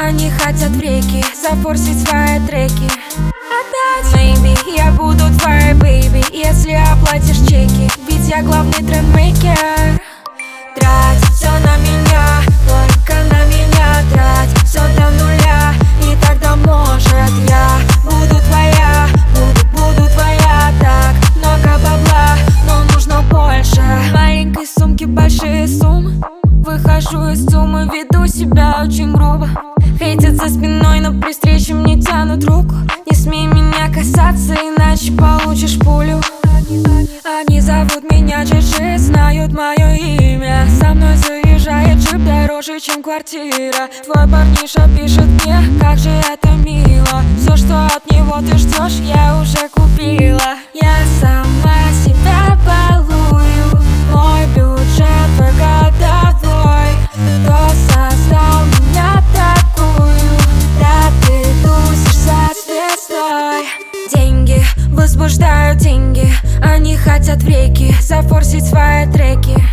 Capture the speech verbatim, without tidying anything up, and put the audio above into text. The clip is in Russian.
Они хотят в реки зафорсить свои треки. Maybe я буду твоей baby, если оплатишь чеки, ведь я главный трендмейкер. Трать все на меня, только на меня трать все до нуля, и тогда может я буду твоя, буду, буду твоя. Так много бабла, но нужно больше. В маленькой сумке большие суммы. Выхожу из суммы, веду себя очень грубо. Хейтят за спиной, но при встрече мне тянут руку. Не смей меня касаться, иначе получишь пулю. Они зовут меня Джи-Джи, знают мое имя. Со мной заезжает джип дороже, чем квартира. Твой парниша пишет мне, как же это мило. Все, что от него ты ждешь, я уже купила. Я сама себя балую, мой бюджет твой годовой. Кто создал меня такую? Да ты тусишь со звездой. Деньги возбуждают деньги, они хотят в реки зафорсить свои треки.